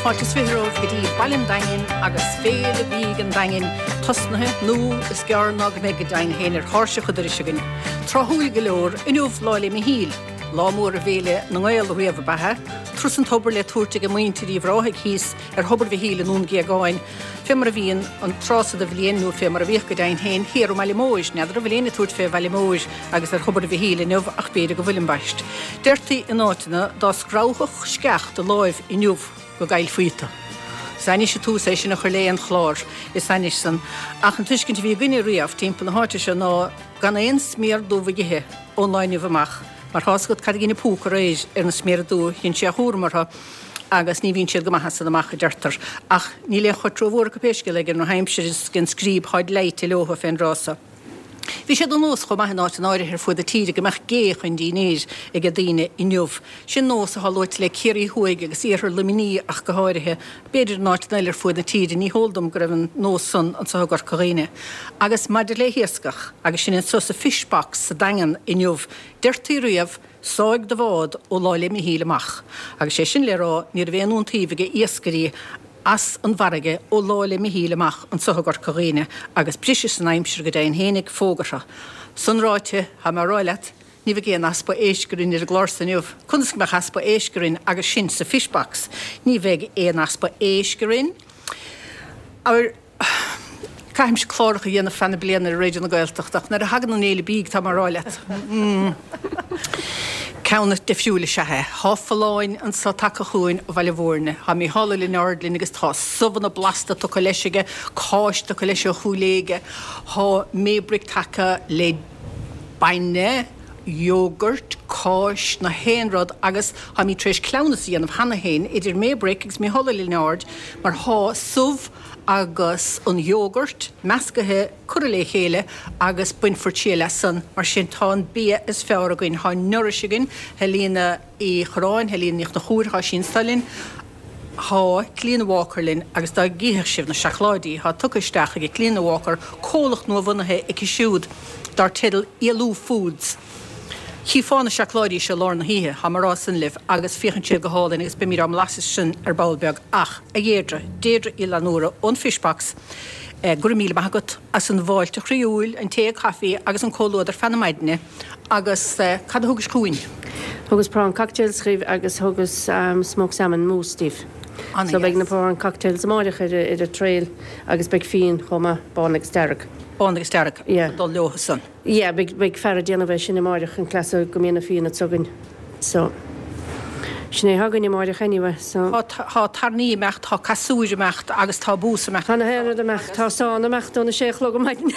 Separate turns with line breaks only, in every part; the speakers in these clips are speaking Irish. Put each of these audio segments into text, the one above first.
fáilte sviróh go dtí bailin dain agus féle bígan dain tosnathe nó is gearnach me go dain héanaar háirse chuidir sigin. Trothúil go leor inúh lála mi híl. Lámór a bhéle na gáil riamh bathe, trus an tobar le túirte go muinteí bhráigh híos hobar bhí híle nún gé gáin. Femar a bhíon an trásad a bhléonú femar a bhíh go dain héin hir meile móis, neidir a bhléna túirt fé bheile móis agus hobar a bhí híle nuh ach béide go bhfuilin baist. Deirtaí in áitina dás gráthach sceach de láimh inniuh go gail fuita. Sanis sé tú sé sin nach chuléon chlár is sanis san ach an tuiscint bhí gine riamh timp na háte se ná gan éon sméar dúmhaigithe online bhamach. Mar hásgad cad gine púcar éis na sméradú hinn sé húrmartha agus ní bhín siad go maithasa amach a deirtar. Ach ní le chu tróhór go péisce le nó heimsir gin scríb háid leit i leotha féin rása. Bhí sé don nós go maithe áit an áirithir fuair tíide go meach géach an dínéis ag a daine inniuh. Sin nós a hallóit le céirí huaig agus íorthar luminí ach go háirithe, beidir náit neilir fuair na tíide ní hóldum go raibh an nós san an sagar choghine. Agus maidir le hiascach agus sin sos a fishbox sa dagan inniuh, deirtaí riamh sáig de bhád ó láile mi híleach. Agus sé sin le rá níor bhéanún tíomhaige iascarí as an bharige ó láile mi híleach an sothgar choghine agus brise san aimsir go daon hénig fógartha. Sunráite ha mar ráilet, ní bh géan aspa éisgurinn ar glársanniuh. Cunas go meach aspa éisgurinn agus sin sa fishbox. Ní bheith éon aspa éisgurinn. Caiim se chláracha dhéanana fanna bliana a réidir na Gaeltachtach, nar a hagan an éile bíg tá mar ráilet. Ceanna defriúla sethe, háfaláin an sa take chuin ó bhaile bhórne, ha mí hálalí nardlín agus tá subanna blasta to go leisige, cáis to go leisio chuléige, há mébric take le baine, yogurt, cáis na héanrad agus ha mí tréis clownas íanamh hana héin, idir mébric agus mí hálalí nard, mar há sub agus an yogurt, meascathe curlé chéile agus buin fortíile san mar sin tá bí is fear againn há nuirisigin, helína í chráin, helína níocht na chúr há sin stalin, há clean walkerlin agus dá gíhir sibh na seachláidí, há tucaisteach ag clean walker, cólach nó bhunathe ag siúd dar tidal Ialú Foods. Chí fána seachláidí se lár na híthe ha mar rásan liv agus fichan siad go hálainn agus bimí am lasas sin ar Ballbeag ach a dhéadre, déadre i lanúra ón fishbox gur míle magat as an bháilte chríúil, an té caí agus an cólóidir fanna maidine agus cad thugus cúin.
Thugus prawn cocktails chríomh agus thugus smoked salmon mousse Steve. So beag na prawn cocktails máideach ar a trail agus beag fion chuma bánig sterg.
Bánig sterg dul leocha san.
Yeah, beag fear déanamh sin na máideach an clasa go mína fion a tugann. So sinné hagann i máideach anyway. So
Tá tarníí mecht, tá casúide mecht agus tá búsa mecht.
Tána héad a mecht, tá sána mecht óna séchlog a maidin.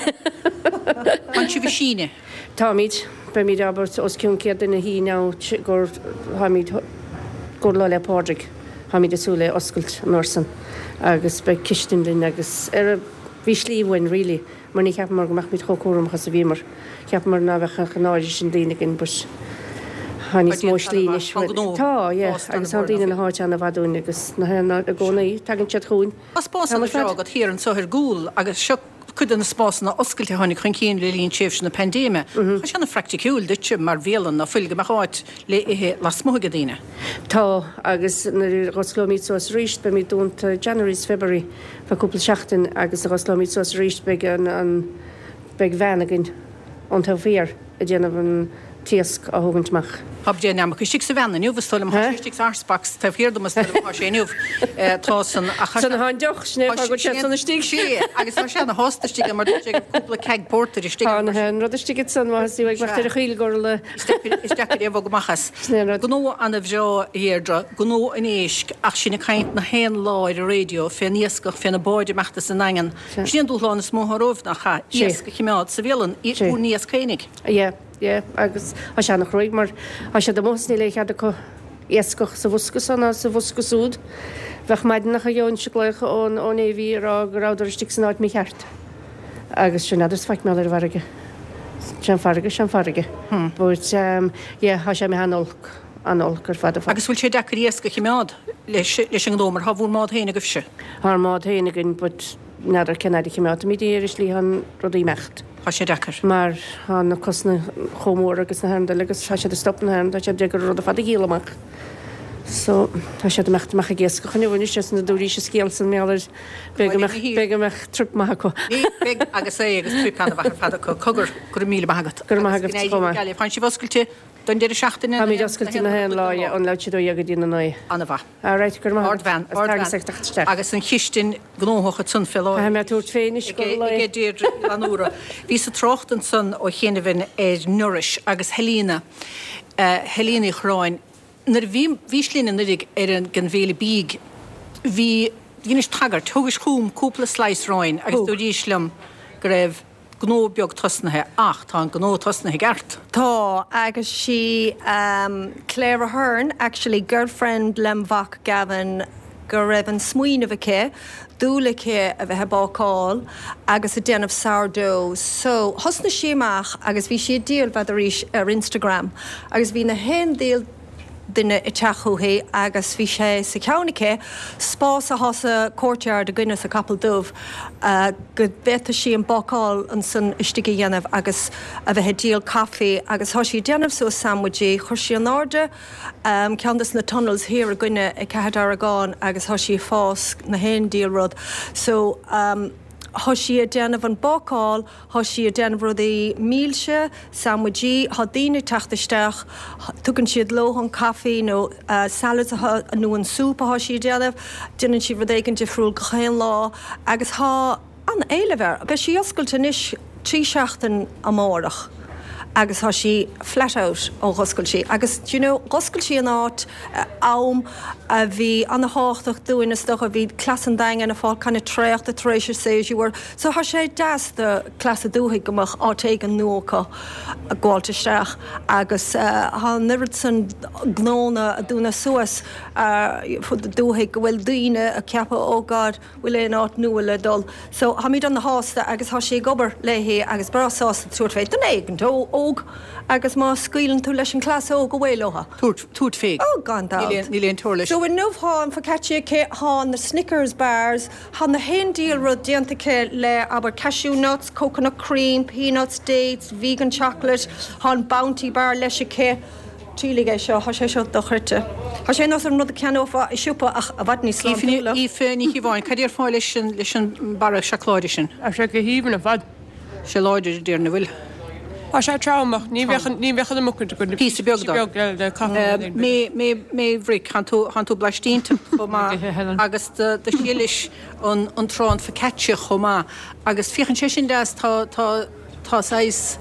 An si bhí síne?
Tá míid, be míid abart os ciún céad in na hí ná gur hamíid gur lá le pádraig. Hamíid asúla oscailt nósan agus be kistin din agus ar a bhí slíomhain rilí. Mar ní ceap mar go meach míid chocúram chas a bhímar. Ceap mar ná bhecha chanáidir sin daine gin bus. Hanní smó slínis. Tá, agus an daine na háte anna bhadún agus na hena a gcónaí tagann tead chuin.
As spás an agad hir an sothir gúil agus seo chud an spás na oscailte tháinig chun cín le líon séh na pandéime. Tá sena fracticúil duite mar bhélan na fuilge me háit le ihe las smóga daine.
Tá agus na Roslómíd sos ríist be mí dúnta January, February faúpla seachtain agus a Roslómíd sos ríist beag an beag bhenagin an tá bhíar a déanamh an tíasc a thuganntach.
Hab dé neamach chu sa bhena nniuh stolam stig arspax tá hirdum sé nniuh tá san a
san há deoch sné go sanna stig
sé agus mar sena hóstastig mar cúpla ceag portar is
an hen rud stigid san sí bheith mar a chiil go le
isteach éh gomachchas. Gnó anna bhreo héirdra, gnó in éisc ach sinna caiint na hen láir a radio fé níoscach féna báide meachta san engan. Sin dúlána smóthróh nach cha níosca chiimeád sa bhélan ú níos chénig.
Agus a se nach roiig mar a se de mósní le chead go éascoch sa bhuscas anna sa bhuscasúd, bheith maidin nach a dheonn se gléicha ón éhí rá goráidir stig san áid mí cheart. Agus sin nadidir feic me ar bharige. Sean farige. Bút há sé mé anolc gur fada fa.
Agus bhfuil sé dechar éasca chiimeád leis an dómar ha bhúr mád héna go se.
Thar mád héna gin bud nadidir cenaidir chiimeád mí éiris lí an rudaí mecht.
Tá sé dechar.
Mar na cosna chomór agus na handa agus se de stopna hen, sé de gur rud a fada hílamach. So tá sé mecht meach gées go chunne bhhaine sé na dúí se scéal san méallir be meach trip maitha.
Ní agus é agus tripánna bhar fada cogur gur míle magat.
Gur magat
fan si bhoscailte don deidir seachtainna.
Tá mí oscailte na hen lá an leitidó agad dína ná.
Anna bha.
Áráit gur
Ardvan agus an chiistin gnóthcha tún fellá.
Ha mé túirt féinis go
dír anúra. Bhí sa trochtan san ó chéanamhin Nourish agus Helena. Helena chráin. Nar bhíslína nurig an gan bhéle bíg hí dhéanais tagart thugus chúm cúpla sláis ráin agus dú díslam go raibh gnóbeag tosnathe ach tá an gnó tosnathe gart.
Tá agus si Claire Ahern, actually girlfriend lemhach Gavin go raibh an smuoine bhce dúlaché a bheit hebááil agus a déanamh sourdough. So thosna siach agus bhí si díal bheit ar Instagram agus bhí na hen díal duine I teachúhé agus bhí sé sa ceannaché spás a thosa courtyard a gcuine a capal dubh go bheta sí an bocáil an san istigí dhéanamh agus a bheit díal caí agus thá sí déanamh so sandwichí chuir sí an áde ceantas na tunnels hir a gcuine I cead Aragán agus thá sí fás na hen díal rud. So Tá sí a déanamh an bocáil, tá sí a déanamh rudaí mílse, sandwichí, tá daoine teachtaisteach, tugann siad loth an caí nó salad nó an súpa tá sí déanamh, duanann si rudéigen de friúil go chéan lá, agus tá an éilehar, be sí oscailte níos trí seachtain amárach. Agus tá sí flat out ó goscailtí. Agus goscailtí an áit am a bhí an háach dúine stocha bhí clasan dain an a fáil chuna tréocht a trééisir séisiúir. So tá sé deas de clasa dúthaigh gomach átéigh an nuacha a gháilteisteach agus há nurid san gnóna a dúna suas fu dúthaigh go bhfuil daoine a ceappa ógád bhfuil éon áit nua le dul. So ha míad an na hásta agus tá sé gobar léhé agus brasásta túirtfeit den éigen óg agus má scuilann tú leis an clas ó go bhfuilóha.
Túirt féig.
Ó gandá.
Níléon túirlis.
So in nómháin fa catí há na Snickers bars, há na hen díal rud déantacha le aber cashew nuts, coconut cream, peanuts, dates, vegan chocolate, há an Bounty bar leis cé. Tílige seo há sé seo do chuirte. Tá sé nás an rud a ceanófa I siúpa ach a bhad ní slán.
Í féinnig í bháin, cadíar fáil leis an bar seacláide sin.
A sé go híhann a bhd.
Se láidir déar na bhfuil.
A sé traumach, ní bhecha am mucinn go
Pí beag mé bhric han tú blaistínta chomá agus de sílis an trán fa catse chomá agus fichan sé sin deas tá sais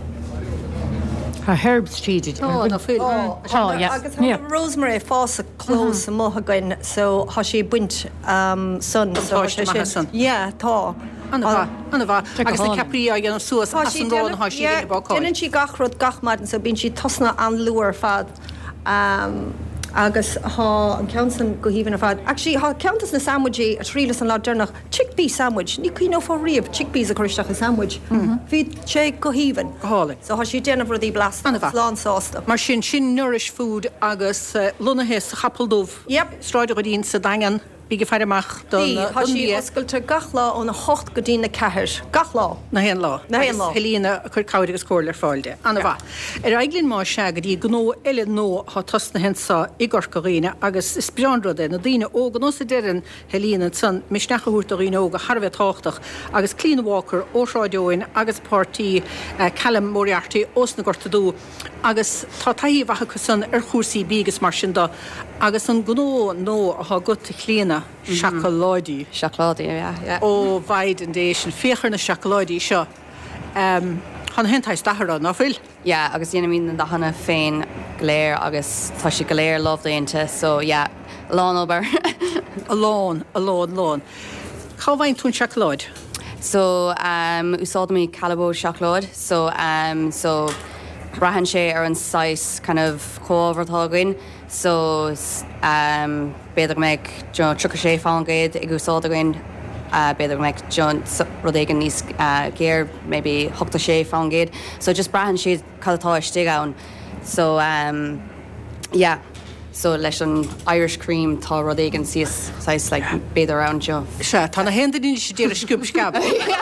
Tá herbs tríidir.
Agus Rosemary fása clós a mothagain so há sé buint sun. Yeah, tá.
Anna bha agus na caprí a gannn suas as an rán há sí báá.
Déanann si gachrod gachmaidin so bín si tosna an luar fad agus há an ceansan go híhann a fad. Actually há ceantas na sandwichí a trílas an lá dernach chickpea sandwich. Ní cuí nó fá riamh chickpeas a chuisteach a sandwich. Bhí sé go híhann.
Hála.
So há sí déanamh rudí blast slán sásta.
Mar sin Nourish food agus lunathe chapaldómh.
Yep.
Stráide go dín sa dagan. Bíige fearach
Tá sí oscailte gachlá ó na 8 go dtína ceair. Gachlá.
Na hen lá. Helína a chur cáide agus cóir fáilde. Anna bha. Aiglín má se go dtí gnó eile nó há tosna hensa I gorcaíine agus is beanrada na dtíine óga nó sa dean Helína san misnechaút a riine óga Harbheith táchtach agus Clean Walker óráideoin agus pártí Callum Moriarty os na gortaú agus tá taí bhacha chu san ar chósaí bígus mar sin do agus an gnó nó a go chlíana seacaláidí.
Seacaláidí, yeah.
Ó bhaid an dééis sin féchar na seacaláidí seo. Chana hentáis dahara náfuil?
Yeah, agus dhéana mín na hana féin léir agus tá si go léir lofdainte, so yeah, lán obair.
A lán. Cá bhain tún seacaláid?
So úsáid mí calabó seacaláid, so brahan sé ar an sais kind of cóvertágain, so beidir meid tru sé fágéid ag úsáidagain beidir meid rudéigen níos géir maybe 8 sé fágéid, so just brahan siad cadtá stig ann. So yeah, so leis an Irish cream tá rudéigen síos sais like beidir ann seo.
Se tá na hendaín sé déir a sciúb scab.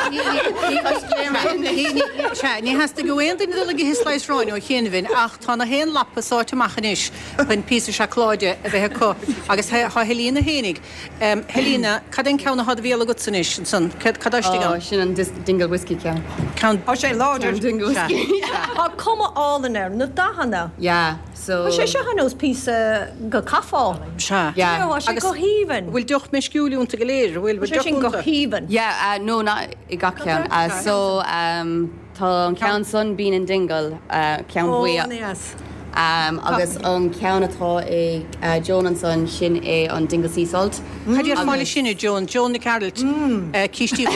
Ní heasta gohhain in le hisláis ráin ó chéanamhín ach tána héon lappaáte machanis chun pí seláide a bheit có agus helína hénig. Helína, cad an ceanna had bhéla go sanis san cadiste
sin an dingle whisky cean.
Á sé láidir
Dingle whisky.
Tá cuma álan ar na dahanana.
Yeah, so
sé se hanós pí go caá.
yeah.
sé go híhan.
Bhfuil duch me sciúliúnta go léir, bhfuil
sé sin go híhan.
Yeah, no, not I got cean. So tá an cean son bín in dingle cean bua. Agus an ceannatá é Joan an son sin é an dingle sea salt.
Cadíar fáile sinna Joan na Carrolt cíistí.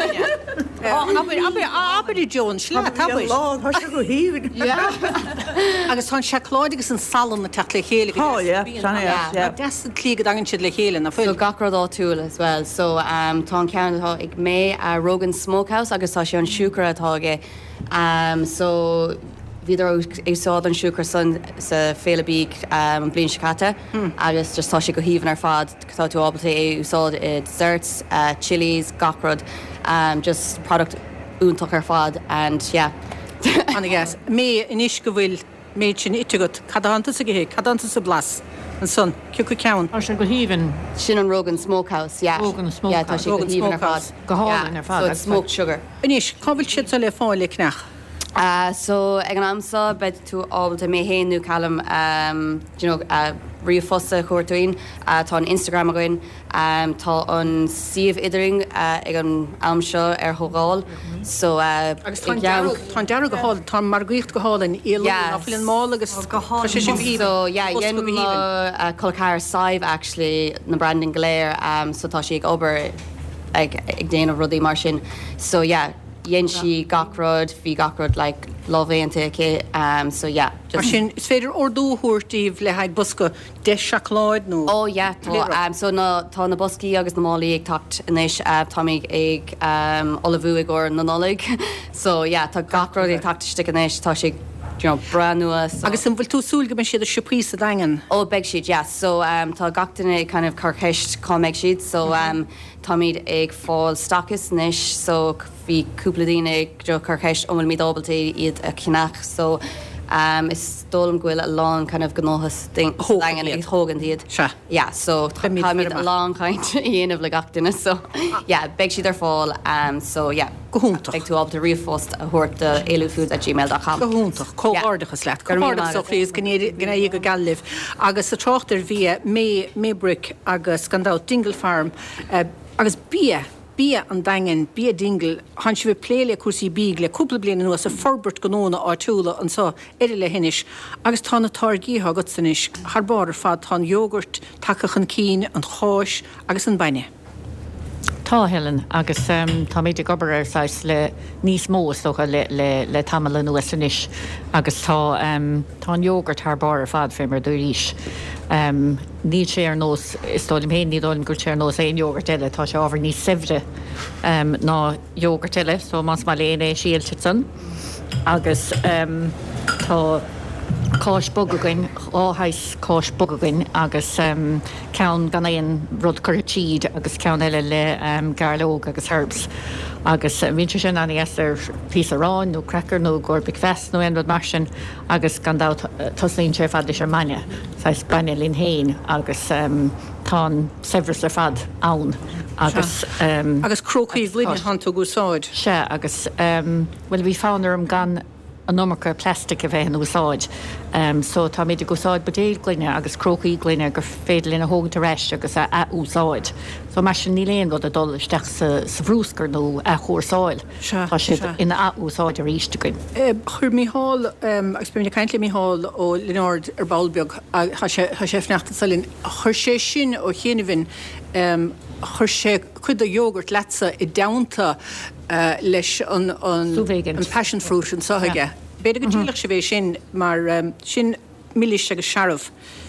Abí Joan slá tabhaid.
go híhan.
Agus tá seláid agus an salan na teach le chéile. De clígad agin siad le chéile na
So
fuil.
gacrod á túil as well. So tá an ceannatá ag mé a Rogan Smokehouse agus tá sé an siúcar atáge. So Viidir ag sád an siúcar san sa féle bíg an blin sicata agus just tá sé go híhann ar fad tá tú ábalta é úsáid desserts, chilies, gacrod, just product úntaach ar fad and yeah.
Anna gas, mé inis go bhfuil méid sin itigat cadanta sa gohé, cadanta sa blas an son, ciú go ceann.
Ar sin go híhann
Sin an Rogan Smokehouse, yeah.
Rogan
Yeah, tá sé go
Rogan
híhann ar fad.
Smokehouse.
Go hálainn
Yeah,
ar fad,
so
that's
it's smoked sugar.
Inis, cábhfuil siad sa le fáil le cnach.
So ag an amsa bed tú ábalta mé héanú callam riomhfosta chuirtuin tá an Instagram a goin tá an siomh idiring ag an amseo ar thugáil so
Agus tá dear go háil, tá margaíocht go hálainn éile nafilinn má agus go háil sin bhí.
So dhéan colcair saibh actually na branding léir so tá si ag obair ag déanamh rudí mar sin so yeah. Yen si gacrod, hí gacrod like lovéanta ché, so yeah.
Mar sin is féidir ordúthúirtíh le haid busca de sealáid nó.
Oh yeah, so tá na boscí agus na málaí ag tacht inis táig ag olivú ag or na nolig. So yeah, tá gacrod ag tachtiste inis tá si branua.
Agus an bhfuil tú súlga me siad a siúpí a dagan.
Oh, beg sheet, yeah. So tá gachtainna kind of carceist comic sheet. So táid ag fáil stachas nish, so bhí cúpladína ag jo carceist omil míad ábaltaí iad a cinach. So is dólam gwyil a long kind of gnóchas thing langan ag tógan díad.
Se.
Yeah, so táid a long kind íanamh le gachtainna. So yeah, beg sheet ar fáil. So yeah.
Gohúntaach.
Ag tú ábalta riomhfost a thuirt eilufoods@gmail.com.
Gohúntaach, cóádacha leat. Cóádaach so chlís gné go galibh. Agus a trochttar bhí mébric agus gandá Dingle Farm agus bí an dagen bí dingle han si bh pléile cuasí bíg le cúpla bliana nuas a forbert góna áitiúla an sá éidir le hinis agus tána targítha go sanis Thbáir fad tá jogurt takechan cín an cháis agus an baine.
Tá Helen agus tá méidir gobar ar sais le níos mó socha le tamala nuas sanis agus tá jogurt Thbáir fad fé mar dúríis. Ní sé ar nós istálim héin nídólim gur sé ar nós éon jogurt eile tá sé ábhar níos sibhre ná jogurt eile, so más má léana é síalte san agus tá cáis bogagain áthais cáis bogagain agus ceann gan éon rud curtíd agus ceann eile le garlóg agus herbs agus vín sin anna ar pí arán nó crackar nó gorbic fest nó an rud mar sin agus gandá toslíonn sé fad leis ar maine sais baine lín héin agus tá sefras le fad ann agus
agus crocaí bhlíine hanú gúsáid.
Se agus bhfuil bhí fánar am gan an nómarcha plastic a bheith an úsáid. So tá méidir gosáid budéil gluine agus crocaí gluine gur féidir lína hógan reis agus a úsáid. So mar sin ní léon rud a dul isteach sa bhrúscar nó a chósáil. Tá siad ina úsáid ar ríistegain.
Chur Mícheál agus be caiintle Mícheál ó Leonard ar Balbeag a séfneachta salinn chur sé sin ó chéanamhin chur sé chud a jogurt letsa I damta leis an passion fruit an sáige. Beidir go dílach sé bhéh sin mar sin milliis agus searmh.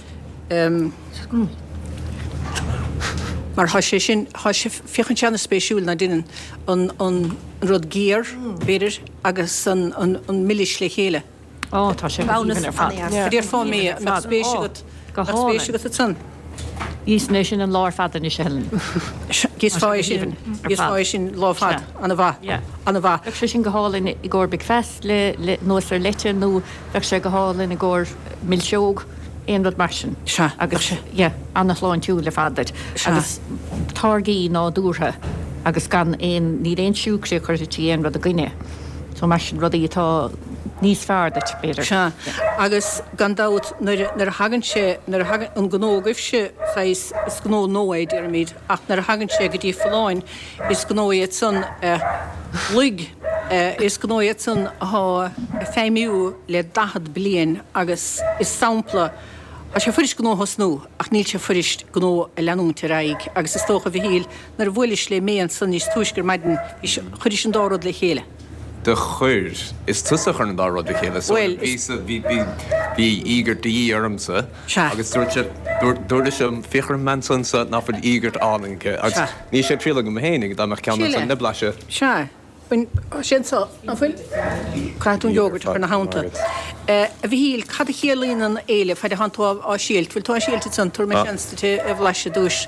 Mar sé sin fichan teanna spéisiúil na duine an rud géir beidir agus an milliis le chéile.
Tá sé
Dír fá mé spéisi go san.
Ísne sin an láir fadan is helen.
Gís fáis sin láfad anna bha. Anna bha.
Ag sé sin go hálinn I ggur big fest le nuas ar lete nó ag sé go hálinn I ggur millseog éon rud marsin. Agus anna chláin túúil le fadad. Agus targaí ná dúrtha agus gan ní réon siúg sé chuir tí éon rud a gine. So marsin rudaí atá níos feardat beidir.
Agus gandát nar hagann sé an gnógah se is gó nóid ar míid ach nar hagann sé go dtí fáin is gnóiad san lig is gnóiad san há féimiú le 10 blian agus is sampla a sé furis gnóhas nó ach níl sé furis gnó a leanúnta raig agus is tócha bhí híl nar bhfuilis le méan san níos túisgur maidin is chuiris an dárad le chéile.
De chuir is tusa chun dá rud chéile bhí ígur daí ormsa agus dúirte sem fichar mansansa náfuil ígurt áninge agus ní sé tríla go hénig dá cean san na blaise.
Se sin anfuil Caún jogurt ar na hánta. A bhí híl cad a chéalaín an éile feidir hantáh á síalt, bhfuil tá síalta san túr me seansta a bhleise dúis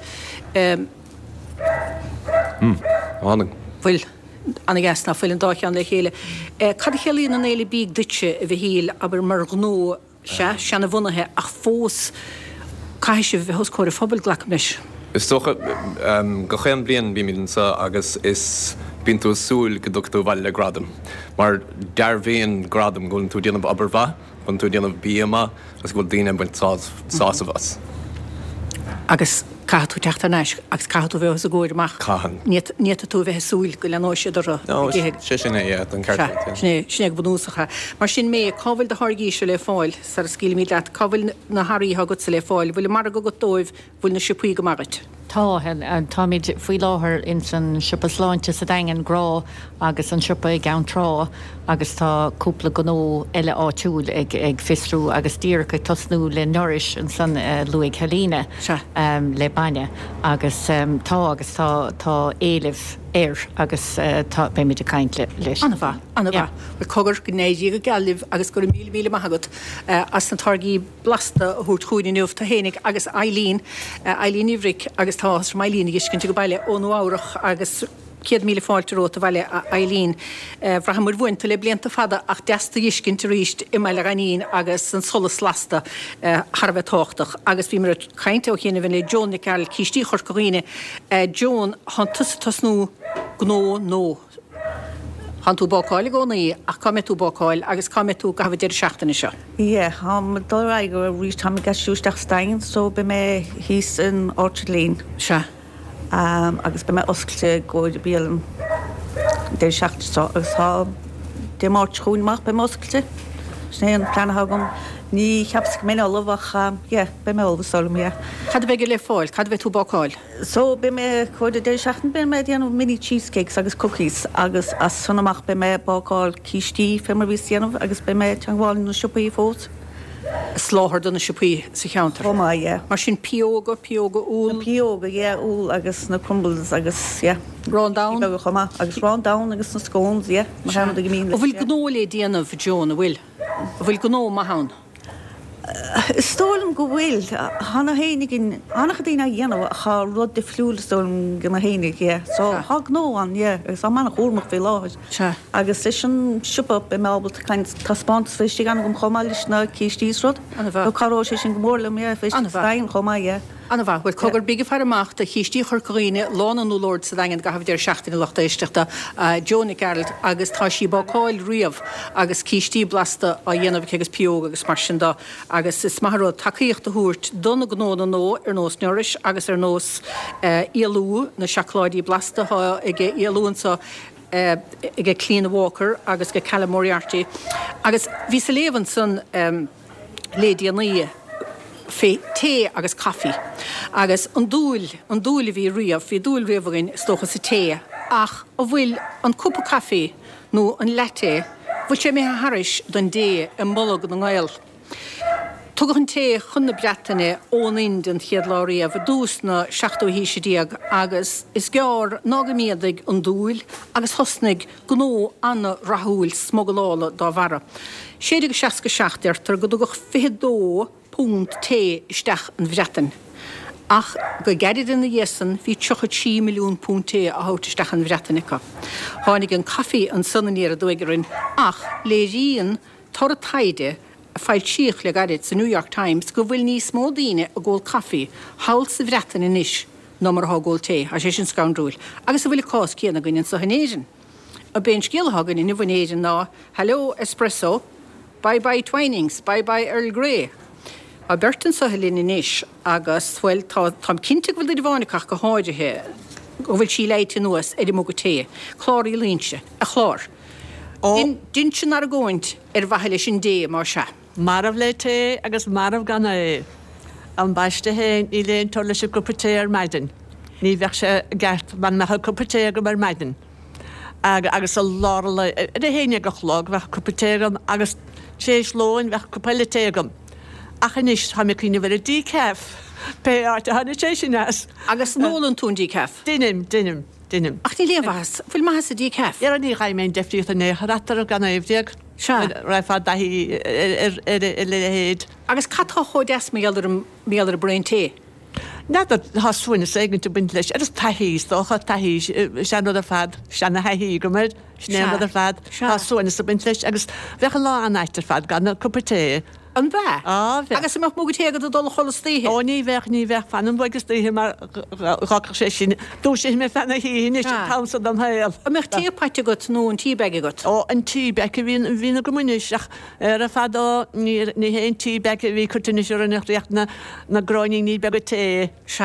áning.
Bhfuil anna gasna fuilin dáan le chéile. Cad chéalaíon an éile bíag dute a bhí híl aber mar gnó seanna bhunathe ach fós caiise bheith hoscóir fphobal glacmnis.
Is tócha go chéan blian bí mísa agus is bín tú súil go dúchtú bhaile gradam. Mar dearbhíon gradam ggóiln tú déanamh abermha, gon tú déanamh bíama agus bhfuil daine buint sása bhas.
Agus caú teachtar neis agus caú bheith a ggóirach. Níta tú bheith súil go leáise
sé sin an ceart.
Sné búsacha. Mar sin mé cábhfuil de thgaí se le fáil sa scíil mí leat cábhfuil na Harí hagat sa le fáil, bhfuil mar go dóibh bhfuil na sipuí go magat.
Tá an táid faoi láthair in san sipa sláinte sa dagan grá agus an sipa ag gan rá agus tá cúpla gnó eile áitiúil ag fistrú agus díracha tosnú le Noris an san Luig Helíne le baine agus tá éileh agus tá be mid a caiint leis.
Anna bha bhfuil cogur go néidí go gealah agus gur mí maigat as an targaí blasta thuút chuúineúh tá hénig agus Eileen Ivric agus tá Mailín giscin go bailile ó áireach agus 100,000 fáilteróta bhile Eileen bhrahamúr bhainte le blianta fada ach deasta giscin ríist I meile ganín agus an solas lasta Harbheith táchtach agus bhí mar chainte ó chéanana bhín le John Nic Carroll cístí chorcaíine John han tasnú gnó nó. Han tú bááil gcónaí ach cum tú bááil agus cum tú gahfuh déir seachtainna seo.
Ie, dóráig go ríist ha gasisiúteach stein, so be mé hís an Orchalín.
Se.
Agus be mé oscailte góid bíalan déir seachta agus há dé máirt chuúnach be oscailte. Sné an planthagam ní cheapsa go mé olbhach be mé olbhsálam.
Cad bheith le fáil, cad bheith tú bááil?
So be mé chuide déir seachtain be mé déanamh mini cheesecakes agus cookies agus as sonamach be mé bááil cíistí femar bhí déanamh agus be mé teanghálinn na sipaí fós.
Sláthir donna sipaí sa cheantar. Mar sin pióga úl.
Pióga, úl agus na crumbles agus,
Rándown.
Agus rándown agus na scones, mar go mín.
Bhfuil gnólé déanamh John a bhfuil? Bhfuil gnó maithán?
Stólam go bhfuil hána héinigin annach dtína dhéanamh cha rud de fliúil stólam gna hénig, so há gnóán, agus á manach úrmach fé láid. Agus leis an sipa be meábal taspáint féistí gan gom chomáil leis na cíistís rud. Go caró sé sin gomórlam féistí féin chomá,
Anna bha, bhfuil cogur bige fearach de chiistí chorcaíine lána nó Lord sa dagan gahfuh déir seachtainna lechta isteachta John Nic Carroll agus tá sí bááil riamh agus cíistí blasta a dhéanamh agus pióga agus mar sin dá agus is marró takeíocht a thuirt donna gnóna nó ar nós Noris agus ar nós íalú na seaachláidí blasta ige íalúnsa ige Clean Walker agus go Callum Moriarty agus bhí sa léhan san lédí an ní fé té agus caffi. Agus an dúil bhí riamh, hí dúil riamhagain stocha sa té ach a bhfuil an cúpa caffi nó an lete bhfuil sé mé haris don dé an molog an gáil. Tugad an té chunna breatainine ón Indian chiad láirí a bh dús na 16 híisidíag agus is gear nágaméadaigh an dúil agus thosnaigh gnó anna rathúil smogalála dá bhara. 66 tar go dugach 22 púnt té isteach an bhreatain. Ach go geidir in na dhésan hí 3 milliún púnta a háteiste an bhreatanica. Tháinig an caí an sunnaníar a dúigerin ach léiríon tar a taide a fáil tíoch le gaiid sa New York Times go bhfuil níos mó daoine a ggóil caí, hail sa bhreatan inis nó mar thgóil té a sé sin scaundrúil. Agus a bhfuil cás céanna gine sa hanéisin. A ben scéalhagan in bhnéidir ná hello espresso, bye Twinings, bye Earl Grey. A bertan sa helín inis agus bhfuil tám cinnte bhfuil idir bháinach go háidethe go bhfuil sí leite nuas idir mó go té, chláirí línse, a chlár. Din sin ar a ggóint bhaile sin dé mar se.
Marmh le té agus marmh gan é. An baiste hé í léon tar leis cuppaté ar maidin. Ní bheith sé gceart man mecha cuppaté go mar maidin. Agus a lála a héine go chlog bheith cuppatégamm agus sééis lóin bheith cuppaile tégam. Achanis ha me cíine bhar a dícef pe áte hanna sé sin as.
Agus nólan tún dícef?
Dinim.
Ach ní léhhas, bfuil maithe a dícef?
Ar an ní chaimén deftíocht a néthratar a gan éhdeag.
Se
Raifá dahí le héad.
Agus catá chó des méallar a brain té?
Neidir hasúna éigen tú buint leis, agus taihís dócha taihís sean ar fad, seanna haí go mar, snéad ar fad, hasúna sa buint leis, agus bhecha lá an eitar fad gan na cuppaté.
An bheith? Agus sem mógad tegad a dul cholastíhe?
Ó ní bheith fanam bhagus tíhe mar racha sé sin. Dú sé mé fanna híine tamsa an héal.
A mecht típáite got nó an tíbege got?
Ó an tíbege hína gomuiseach ar a fad ó ní héon tíbege bhí chutuine seú nach réachna na gráining ní bega té.
Se,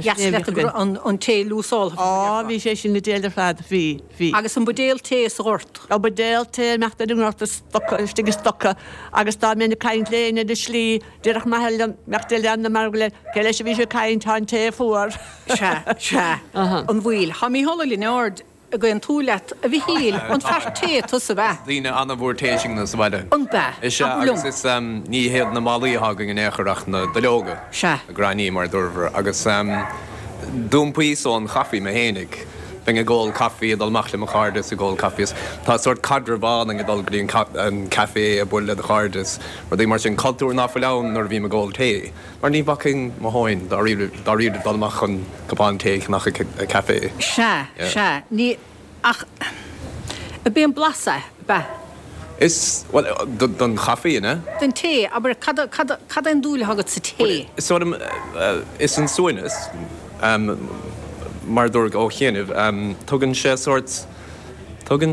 an té lúsáil.
Á, bhí sé sin na déal ar fad, bhí.
Agus an budéal té is ort?
A budéal té meachta dún orta stigus stocha, agus tá mé na caint lé de slí deach maihel meachta leanna mar le geile sé bhí sé caiint tá té fuair.
Se an bhfuil. Ha mí hollalí nord a go an túlet a bhí híl an fer té tusa bheith.
Lína anna bhórtéising na bhaide.
An bheith.
Is agus is ní héad na málaí hagang in écharaach na dalóga.
Se.
A graní mar dúrhar agus dúmpaí ón chafií me hénig. Bing a ggóil caí a dal machla a chádas a ggóil cafiís. Tá sort cadrabáin a dal gríon an café a bulle a chádas, mar d mar sin cultúr náfa len nar bhí a ggóil té. Mar ní bacin máin dá riidir dalmach an capán té nach a café.
Se, ní ach a bíon blasa be.
Is don chafií ne?
Den té, aber cad an dúla hagad sa té.
Is an suanas. Mar dúr ó chéanamh, tugann sé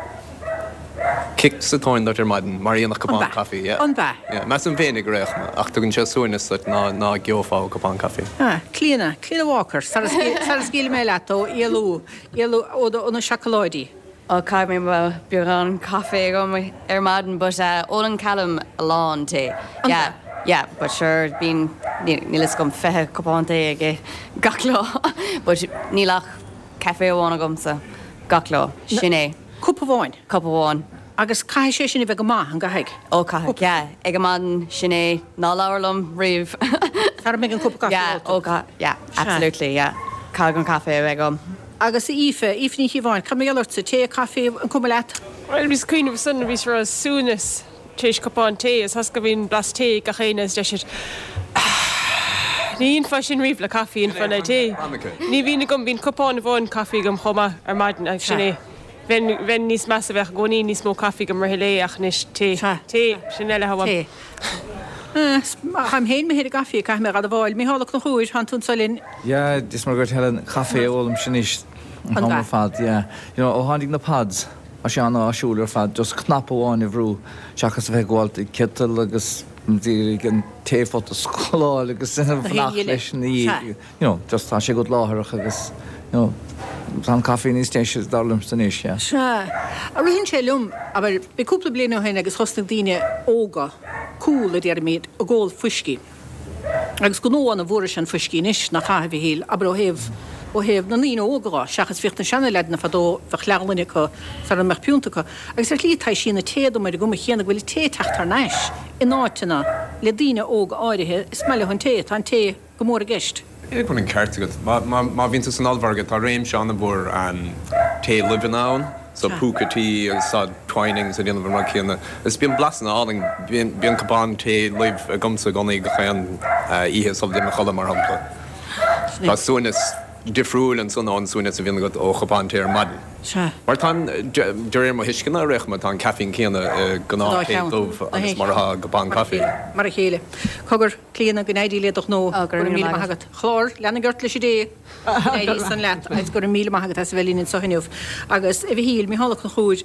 kick sa tóin dat maidin, mar íonach cupán caí.
An bheith?
Mes an fénig réich, ach tugann sé suanas ná geofá cupán caí.
Clína Walker, sar scíil mé letó ialú óna seacaláidí.
Ó cai mé beag an caé go ar maidin, but ó an calm a lán té. Yeah, but sure, nílas gom fethe cupánta ag gachló, but nílach café bhána gomsa gachló, sinné.
Cúpa bháin?
Cúpa bháin.
Agus cai sé sinna bheith go maith an gahaig?
Ó cahaig, ag maidin sinné ná láharlam riomh.
Tar mé an cúpa
café? Absolutely, cai an café bheith gom.
Agus ífe ní híháin, cum méallt sa té café an cuma leat?
Well, bhís cuioineh sunna bhís ra súnas. Téis cupán té is has go bhín blas té go chéine de si Níon fa sin riomh le caín fanna té. Ní bhína gom bhín cupán bháin caí gom chuma ar maidin ag sinné. Bhen níos measa bheith gcóí níos mó caí go mar lé ach níos té sin eile haha.
Chaim héin me héad a gafií cai mé rad a bháil, mí hálaach na chúir han tún salinn?
Ja, dis mar gur helen caé ólam sin is an fad, ó hánig na pads. A sé anna asúlar fad, just knap óháin I bhrú, seachas bheith gháilt I kittal agus dtíir an téfot a scoláil agus sinna bhnach leis ní, just tá sé go láthach agus, an caí níos tééis darlam san is,
Se. A rihinn sé lum, aber beúpla bliana héin agus chosna daine óga, cúil a déar méid a ggóil fuiscí. Agus go nóáin a bhór an fuiscí níos nach chaithh híl, aber ó héh na níon ógrá, seachas ficht na sena ledna fadó bheith leanlainine go far an meachpiúntacha. Agus ar lítáid sína téad mar go chéanana bhfuil té teachtar neis I náitina le daine óga áirithe is meile chun té tá té go mór a gceist.
Ag bun an ceirrta má bhínta san alhargad tá réim seánna bhór an té libanán, so púcatí agus sa twinings a dhéanamh mar chéanna. Is bíon blasan áling bíon capán té libh a gomsa gonaí go chéan ihe sol dé na chola mar hampla. Tá súnas difriúil an san ansúna sa bhíonna go ó chapántéir madan. Mar tá deir mar hiiscin a réich mar tá caffín céanna gnáchéúh agus martha gopán caí.
Mar a chéile. Cogur clíanana go éidirléadach nó gur mí maigad. Chlár lena gurt lei sé dé san leat ag gur mí maigad as bhelín sohinniuh. Agus a bhí híl mí hálach na chúid.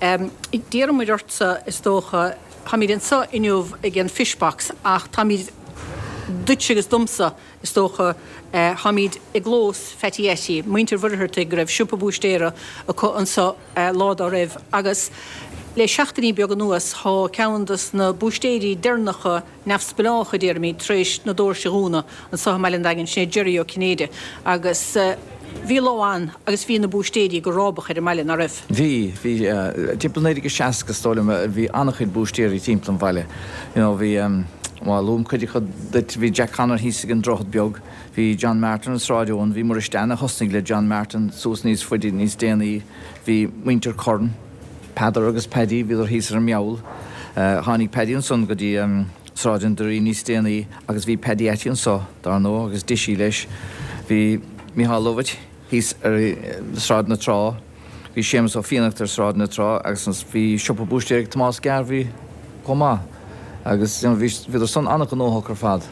Déar mar ortsa is tócha ha mí den sa inniuh ag an fishbox ach tá mí dutsegus dumsa is tócha hamid ag glós fetiéisi, muintir bhirthirte go raibh siúpa bústéire a chu ansa lád á raibh agus le 16 beag an nuas há ceandas na bústéirí dearnacha nefspelácha déirmí tréis na dóir siúna an sa meilin dagin sé Jerry ó Cinéide agus bhí láháin agus bhí na bústéirí go rábach ar meilin á raibh.
Bhí timpplanéidir go seaca stála bhí annachchuid bústéirí timpplain bhaile. Bhí lúm chuidir chud bhí Jack Conner hísa an drochad beag, hí John Martin as ráideón, bhí mar isteanna hosnig le John Martin sús níos fuidí níos déanaí, hí Winter Corn, Padar agus Paddy, bhí ar híos ar meall, tháinig Paddy an son go dtí sráidean doí níos déanaí agus bhí Paddy Etty an só dar nó agus disí leis, hí Micheál Lovett híos ar sráid na trá, hí sémas ó fianachtar sráid na trá agus bhí siúpa bústéir Tomás Garvey comá. Agus bhí son annach an óthachar fad.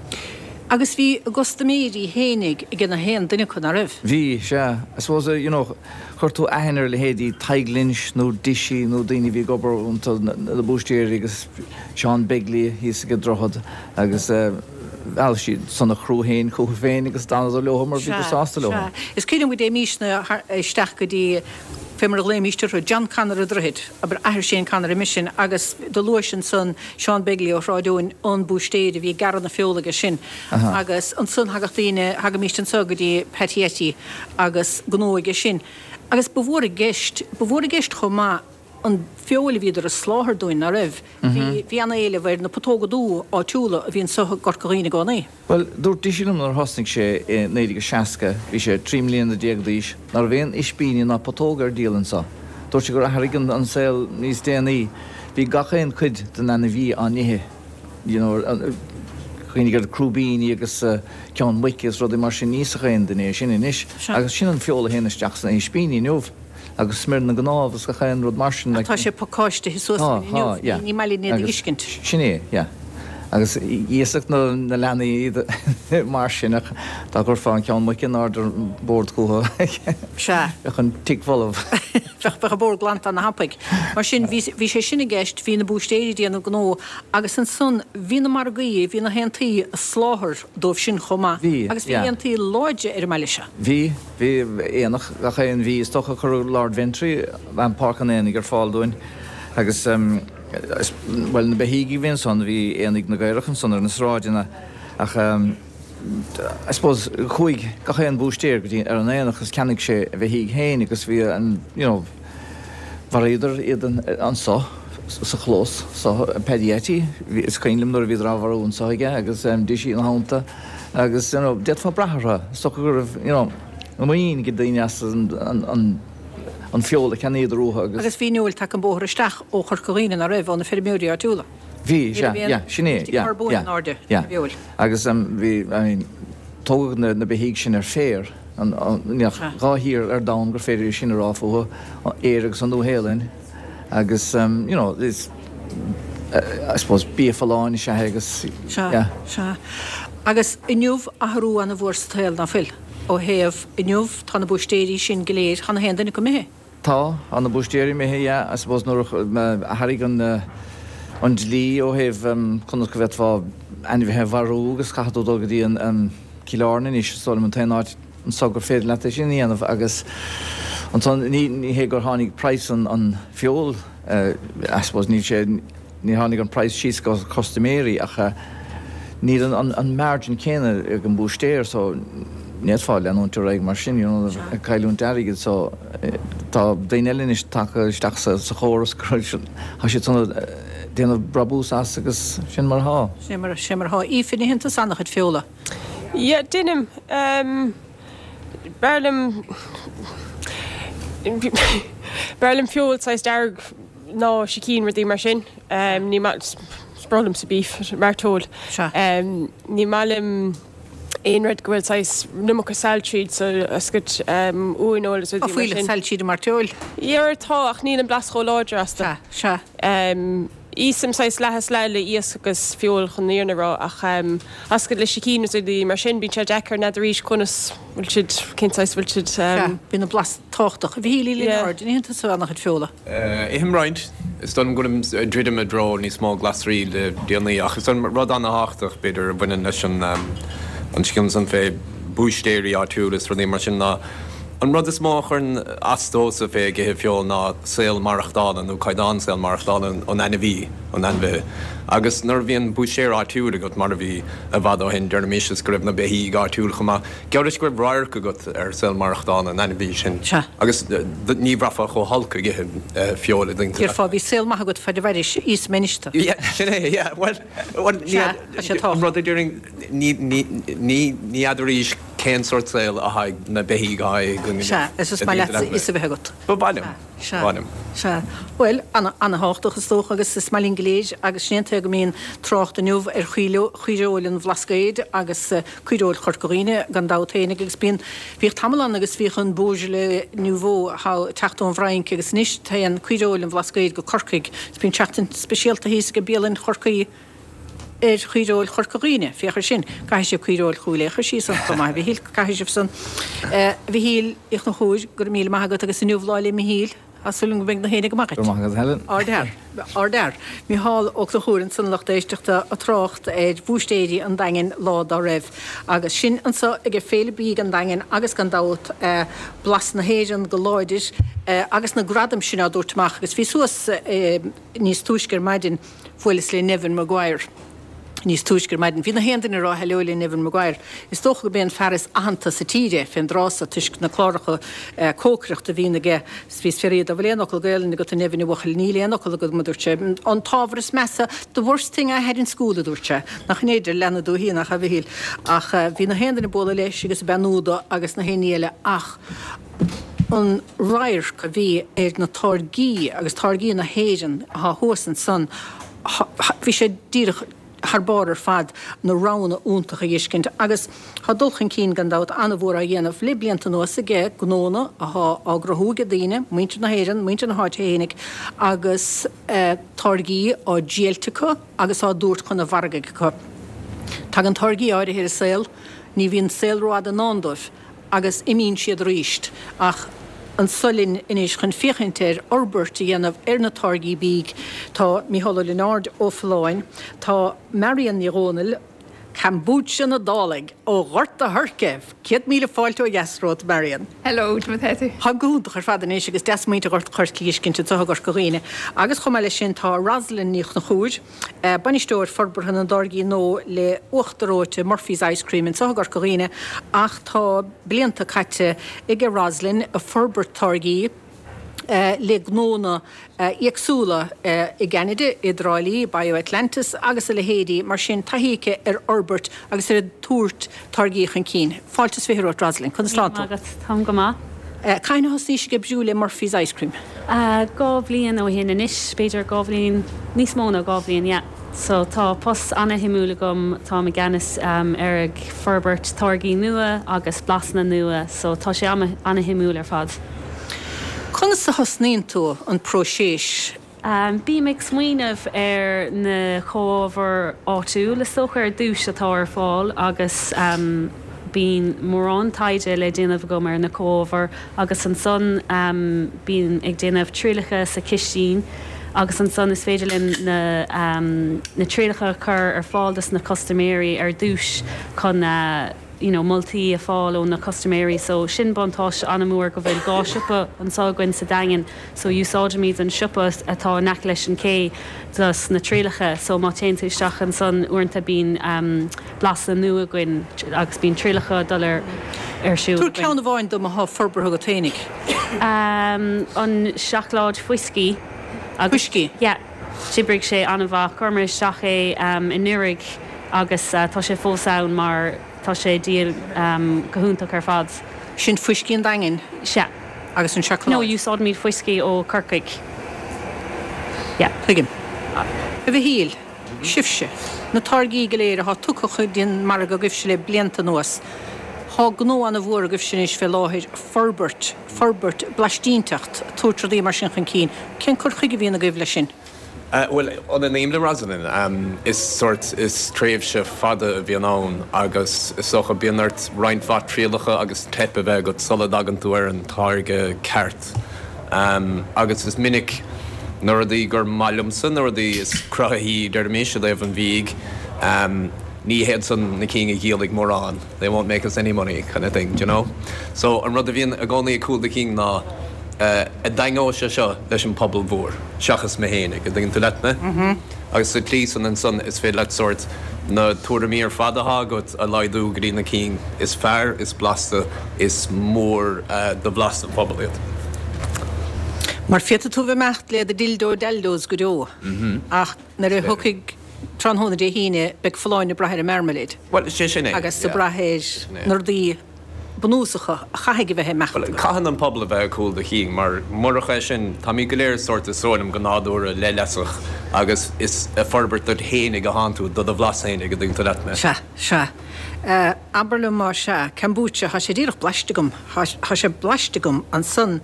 Agus bhí Augusta Méri hénig i gna héan duine chun a raibh.
Bhí sé, suppose chuirtú aithnar le héadí taiglins nó disí nó daoine bhí gobar únta na bústéir agus Sean Begley híos go drochad agus bhil siad sanna chrúhéin chu féin agus dána leo mar bhí sásta leo.
Is cíann go dé mísna isteach go dtí fémar a léimíiste John Conner a droid, aber ahir sé Conner a mission agus do luisian son Sean Begley ó ráideún an bústéide bhí garan na fiolaga sin agus an son hagadtíine hagamístan so go dtí Petietti agus gnóige sin. Agus bhór a gist chomá an fioli viidir a sláthar dúin na raibh. Bhí anna éile bhar na patógadú á túla a bhíon socha gorcaína gánaí.
Well, dúir díisiúm ar hosnig sé néidir go seaca, bhí sé 3 mbliana déagdíis, nar bhéon ispíine na patógar díalan sa. Dúir sé gur athrigan an saoil níos déanaí, bhí gachéon chuid den ana bhí an nithe. Chuoine gur cruúbíní agus ceann muicas rud mar sin níos a chéin den é sin inis, agus sin an fiola héana isteach san ispíní nuamh. Agus smir na gnábhas go chéan rud mar sin.
Tá sé paáiste ní meíad iscint.
Sinné, agus íasach na lenaí mar sinach tá gur fáin ceann mucin áidir bord cútha.
Se
chun ticmhlah.
Fech be a bór glant an na hapaig. Mar sin bhí sé sinna gceist hí na bústéirí déanana gó agus an son hí na margaí hí na hentaí a sláthir dómh sin chomá. Agus bhí hentaí láide ar meile se.
Bhí éanach a chéan bhí stocha chu Lord Ventry an parcan éananig ar fáilúin agus well na behíí bhíon son bhí éananig na gaiirechan son ar na sráideanna ach I suppose chuig gachéan bústéir go dtí ar an éanachgus ceannig sé a bheith híigh héin agus bhí an bhar idir iad an sa chlós Petietti is caiinlim nuair bhí ráhharún saige agus disí an hánta agus dead fá brethra so gur maíon go daine an fiola cean iad rútha
agus bhíúil take an bóthir isteach ó churcaíine a raibh an na firmúí á túla.
Bhí sinné agus bhí tógad na behíigh sin ar fér gáhír ar dá gur féidir sin ráfuha éiregus an dúhéalainn agus I suppose bíofaláin se agus
agus inniuh athú an na bhórstail na fil ó héamh inniuh tá na bústéirí sin goléir chana héanana go mé.
Tá an na bústéirí mé I suppose nuair athraigh an lí ó heh chun go bheitá anmhíthe bharú agus chaú go dtí an cilána is sola an taáid an sagur féidir le sin íanamh agus ní hé gur tháinig price an fiol suppose ní sé ní tháinig an price síos go costaméí ach ní an margin céine ag an bústéir so níos fáil leanúnta raig mar sin caiún deirigid so tá daoine is take isteach sa chóras há sé déanamh brabús agus sin mar há.
Sin mar há ífinna hinnta sannach chud fiola.
Ja, dunim Berlim fiúil sais dearg ná sé cín ruí mar sin ní sprálam sa bíf mar tóil. Ní málim Éonrad gohfuil sais numach saltríd so ascut uinolalas
a fuile saltríd mar teol.
Iar tá ach ní an blasco láidir asta.
Se.
Ísam sais lehas leile íos agus fiol chuníarnará ach ascud leis cíine so dí mar sin bíte dechar na rís chunas bhfuil siad cináis bhfuil siad
bína blas táchtach bhí líár íonnta sa nach fiola.
Ihimráint is don gom ddridim a dró ní smó glasrí le déanaí ach is rud anna háach beidir bune leis an cin san fé búistéirí áúlas ruí mar sin ná. An rud is máchan astósa fé gihí fiol ná saoil marachtálan nó caiidán saoil marachtálan an NV an NV. Agus nar bhíon búséir áúla go mar bhí a bhd ó hin dearnamis scrib na behí áúla chumá. Geidir scrib ráir go ar saoil marachtálan an NV sin. Agus ní bhrafa cho halca gihí fiola.
Tíar fá bhí saoil maitha go feidir bheidir ís minista.
Sin é, well, rud during ní adaríis cén sort saoil a haig na behí gáig.
Is mai is a bhegat.
Bánim.
Well, anna háach is tócha agus is malín léis agus snéanta go míon trocht aniuh ar chuideolinn bhlascaid agus cuideol chorcoíine gan dátainine agus bíon bhíh tamán agus bhí an bóisile nuhó techtón bhrain agus níos ta an cuideolinn bhlascaid go corcaig, bíon teachtain speisialta híos go bíalann chorcaí chuideol chorcoíine féchar sin cai sé cuideol chuúléchar sí san go mai bhí caiisih san bhí híl ich na chúis gur mí maigad agus inniuhláile mi híl asulung bing na hénig gemacht. Ardar. Mi hall ook de horen san lacht éisteachta a trocht bústédi an dagen lá a raibh. Agus sin an sa ige féle bí an dagen agus gan dat blas na héan go láidir agus na gradam sin a dúirtach agus ví suas níos túisgur maidin fuilis le Nevin Maguire. Níos túisgur maidin. Bhí na héantain rá heolí Nevin Maguire. Is tócha go ben ferris ahananta sa tíide fin drása tuisc na chláracha cócreacht a bhína ge vís féad a bhléanachail gailna go Nevin bhchail níléanachail go mudúirte. An tábharas mesa the worst thing I had in school a dúirte. Nach néidir lena dú híach a bhíl. Ach bhí na héantain bóla leis agus benúda agus na héile ach an ráir go bhí na targaí agus targaí na héan a hósan san bhí sé díirech Harbáir fad na rána úntacha dhéiscint agus há dulchan cín gan dát anna bhór a dhéanamh le blianta nuas a ggé gnóna a ágrathúga daine, muinte na héan, muinte na háte hénig agus targaí á díaltacha agus á dúirt chun na bhargacha. Tá an targaí áir hir saoil, ní bhíon saoilrád an nádóibh agus imín siad ríist ach an solinn inis chun fiochantéir orbert dhéanamh na targaí bíg tá Mícheál Leonard ó Fláin, tá Marian Nirónil Cambúd sin na dálaigh ó ghort a thurceh, 100 míle fáilte ó Yesród Marian.
Hello, Tmithetú.
Tá gúnta chu fadanéis agus 10 míte ghort chuircíiscinnte tugur goghine. Agus chomáile sin tá Roslyn níoch na chúid, banistóir forbarthan an dargaí nó le 8 Murphy's Ice Cream in tugur goghine ach tá blianta caite ige Roslyn a forbert targaí le gnóna iagsúla I Ganide Idráilí BioAtlantis agus le hédí mar sin taíce Orbert agus túirt targaíchan cín. Fáiltas féhir Roslyn, chun slán.
Agus tam go má.
Caine hosníos go bjúle Murphy's Ice Cream.
Gábhlíon ó hin inis, beidir gábhlíon níos móna gábhlíon, ja. So tá pos anna himúla gom tá me ganis ag Forbert targaí nua agus blasna nua, so tá sé anna himúla fad.
Chuna sa hosníon tú an próséis?
Bí me smuoineh na chóbhar áú le socha dúis atá fáil agus bín mórrán taide le déanamh go mar na cóbhar agus an son bín ag déanamh trílacha sa cisttín agus an son is féidir linn na trílacha chur fáildas na customéirí dúis chun multi a fáil ó na customéirí, so sin bontáis anna mór go bhfuil gá siúpa an ságain sa dagan, so úsáide míad an siúpa atá nec leis an cé dus na trílacha, so má téanú isteach an son uanta bín blasa nua goin agus bín trílacha dul siú.
Túr ceanna bháin do math forbartha go ténig?
An seachláid whisky.
Whisky?
Ja, sibrig sé anna bha chumir seach é in nurig agus tá sé fósán mar tá sé díal gohúntaach ar fad.
Sin fuiscí an dain?
Se.
Agus an seachláid?
No, úsáid míad fuiscí ó Corcaig. Ja.
Tuigim. A bheith híl? sibse na targaí go léir a tucha chudín mar go gibse le blianta nuas. Tá gó an a bhór goh sin is fé láthir forbert blastíntacht tútradí mar sin chan cín. Cén chur chuige bhíonna goibh le sin?
Well, on an aimle Rosalind, is tréimh se fada a bhíanán agus is socha bíanart reinfat tríalacha agus tepa bheith go solid agan tú ar an táirge ceart. Agus is minic nuair dí gur mailimsa nuair dí is cruthí derméise léh an bhíg ní head son na king a gílig mór an. They won't make us any money kind of thing, you know? So an rud a bhíon a gánaí a cool the king ná a daingó se seo leis an pobl bhór, seachas me hénig, a dingin tú letna. Agus sa tlís an son is fé let sort na túra mír fadaha got a laidú grí na king is fair, is blasta, is mór de blasta pobl iad.
Mar fiata tú bheith mecht le a dildó deldós go dó. Ach, na ra thucaig tronhóna dé híine beag fláin na brathir a mermelid.
Well, sé sin é.
Agus sa brathir nordí bunúsacha a chaige bheith mecht.
Well, cahan an pobl bheith cool de king, mar morcha sin tá mí go léir sort of sónam go nádúra le lesach agus is a forbert dod hénig a hántú dod a bhlas hénig a ding tú letna.
Se. Aberlum mar se, Cambúcha, ha sé díoch blastigum, ha sé blastigum an son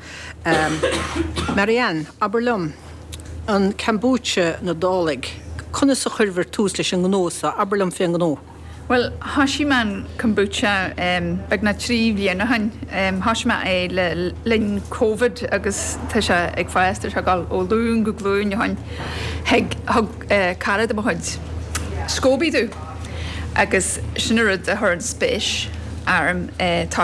Marianne, Aberlum, an Cambúcha na dálig, chuna sa churver tús leis an gnósa, Aberlum fé an gnó.
Well, hashiman kombucha bag na trí bliana han hasma é le lin COVID agus tá ag fáistir se gal ó lún go glún han heg cara de mohad scóbí dú agus sinrad a hurn spéis arm tá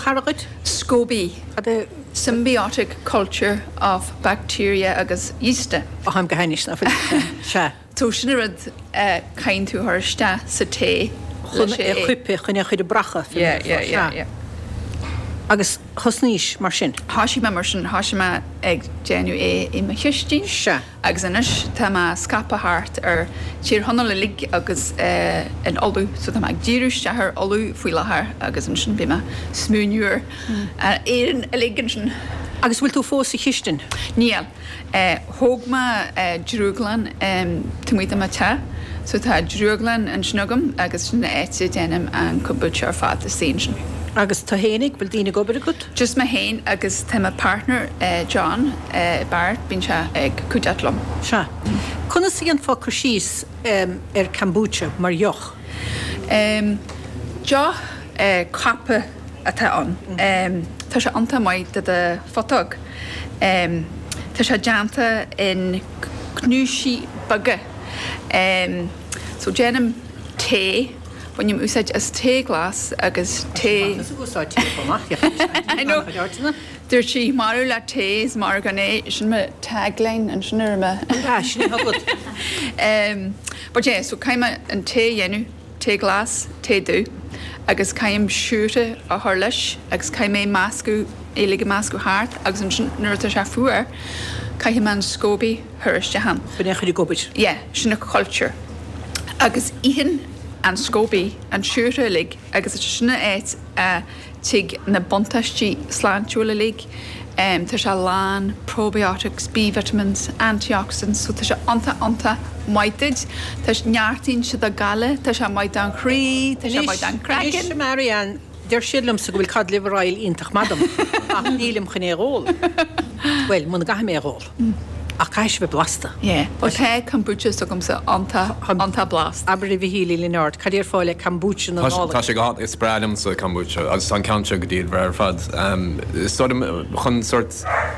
scóbí symbiotic culture of bacteria agus yeast.
Oh, I'm gohainis na se.
Tú sinrad cain tú thuirsta sa té.
Chupe chunne chuide bracha.
Yeah.
Agus chosníis mar sin.
Háisi me mar sin háisime ag déanú é I me chiistín
se.
Agus inis tá scapa hart ar tír honna le lig agus an olú, so tá ag ddíúiste ar olú faoi lethir agus an sin bíime smúniúr éan a ligan sin.
Agus bhfuil tú fós I chiistin?
Níl. Thógma drúglan tumuide me te, so tá drúglan an snugam agus sin na éite déanam an kombucha ar fad a sin.
Agus tá hénig bhfuil dína gobar a gut?
Just ma héin agus tá ma partner John Bart bín se ag cuideatlam.
Se. Conna sí an fá síos ar kombucha mar joch?
Jo cappa atá an. Tá sé anta maid de fotog. Tá sé deanta in knúsí bagge. So déanam té, bunim úsáid as té glas agus té. I know. Dúir sí marú letés mar gan é sin me tagline an sinir me. But yeah, so caiime an té dhéanú, té glas, té dú. Agus caim siúte a thir leis, agus caim é máscú éige máscú háart, agus an nuirta se fuair, caim an scóbí thuiriste han.
Bine chuí gobit?
Yeah, sinna culture. Agus ihan an scóbí an siúte lig, agus sinna éit tig na bontaistí sláintúla lig, tá se lán, probiotics, B vitamins, antioxidants, so tá se anta maitid, tá se neartín se a gale, tá se maid an chrí, tá se maid an cracken.
Níos Marianne, der sílam sa bhfuil cad liveráil ítach madam, ach nílim chuné ról. Well, muna gaith mé ról. Ach caiis bheith blasta.
Yeah, but he kombucha so gom sa anta blast.
Aber bhí hílí Leonard, cadíar fáile kombucha na nála.
Tá sé gáth is spráidm sa kombucha, agus an canse go dtíad bhar fad. Chun sort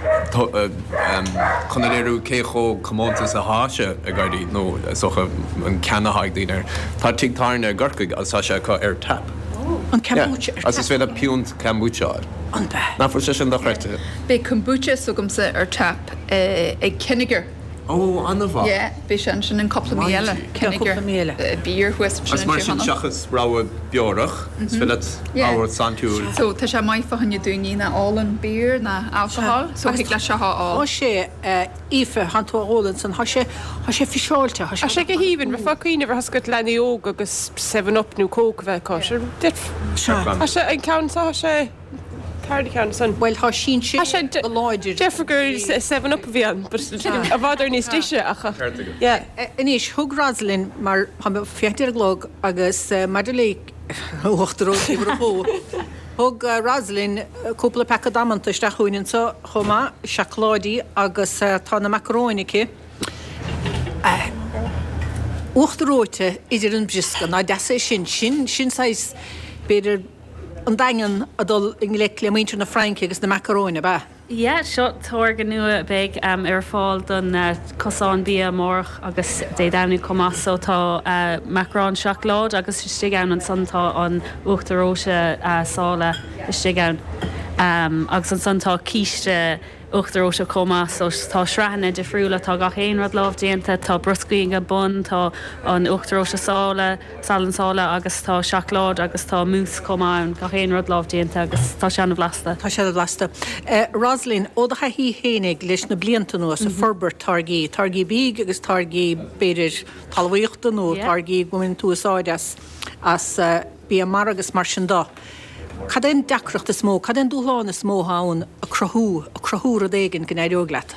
chun léirú cécho commóntas a háise a gaiirí nó socha an ceannahaid dínar. Tá títarna gorcaig as tá sé ar tap.
An kombucha.
As is féile piúnt kombucha.
An be.
Na fu sé sin do chreite.
Be kombucha so gom sa ar tap ag Kinniger.
Oh, an bha.
Yeah, be sin an couple of míle. Kinniger. Beer west.
As mar sin seachas ráha beorach, is féile áhar santúil.
So tá sé mai fahanne dúní na all beer na alcohol, so ag le se all.
Tá sé Aoife Hantu Rólanson, tá sé fiseáilte.
A sé go híhann mar facuoine bhar hascut lena óg agus 7-up nó cóca bheith cá. Tá sé an ceann tá sé Tarda san.
Well há sin sin láidir.
Jeffregur 7 up bhían, a bhádar níos tíise acha.
Inis thugrálinn mar fiachtar glog agus Madeleine uachtarró ibró. Thug Roslyn cúpla pecha damananta isteachúinn sa chumá seachládí agus tána macarónice. Uachtaróte idir an brisca ná deasa sin sais beidir an dagan a dul in le lémíntre na Frank agus na macaróine ba.
Ja, seo tógan nua big ar fáil don cosán bí mórch agus dé damnú comásó tá Macrán seachlád agus stián an santá an uachtaróise sála stián agus an santá cíiste uachtaróise comás tá srehanna de friúla tá ga chéanrad láh déanta tá bruscaing a bun tá an uachtaróise salansála agus tá seachlád agus tá mús comáin ga chéanrad láh déanta agus tá seanna blasta.
Tá seanna blasta. Roslyn, ódacha hí hénig leis na bliantanú sa forbert targaí bíg agus targaí beidir talhaíochtanú targaí gomin túsáidas as bí mar agus mar sin dá. Cad éon deacreacht is mó, cad éon dúláin is mó hán a crothú a dégin go éideoglaat?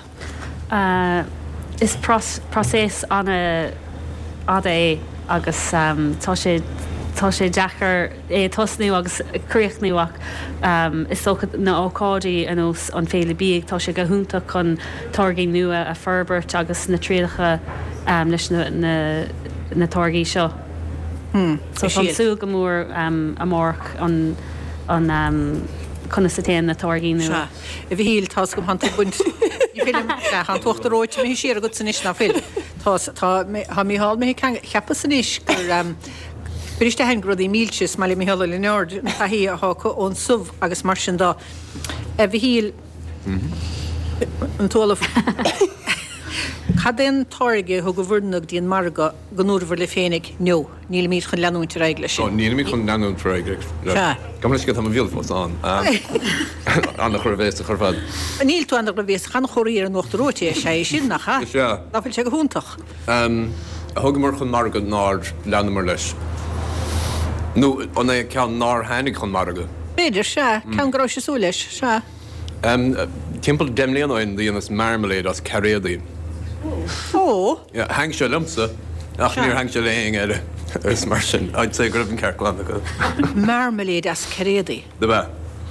Is process anna é agus tá sé dechar é tosnú agus críochníúach is so na ócádaí an féle bíag tá sé go húnta chun targaí nua a ferbert agus na trídacha leis na targaí seo. So sú go mór amórch an chuna sa téan na targaí nua.
I bhí híl tá go hananta buint an tuachtaróid mé sé a go san is na fil. Tá míáil mé cheappa san is gur Briste hen grodí mílses me mé heile nerd a hí a ón sub agus mar sin dá. Bhí híl an tóla Cad éon táige thu go bhurnach díon marga go núrhar le fénig nó, níl míad chun leanúint réigla sin.
Níl míad chun leanúint réigla. Gamla go tá bhíolfos an anna chur bhééis a churfad.
Níl tú anna bhééis chan choíar an nachtaróte sé sin nach cha? Dáfuil sé go húntaach.
Thugamar chun marga ná leanamar leis. Nó an é cean ná hánig chun marga.
Beidir se, cean gorá sé sú leis se.
Timppel demléanain dhéanas marmalade as caréadaí.
Ó?
Hang se lumsa ach níor hang se léing is mar sin. I'd say gribh an cearclan go.
Marmalade as caréadaí.
De bheith.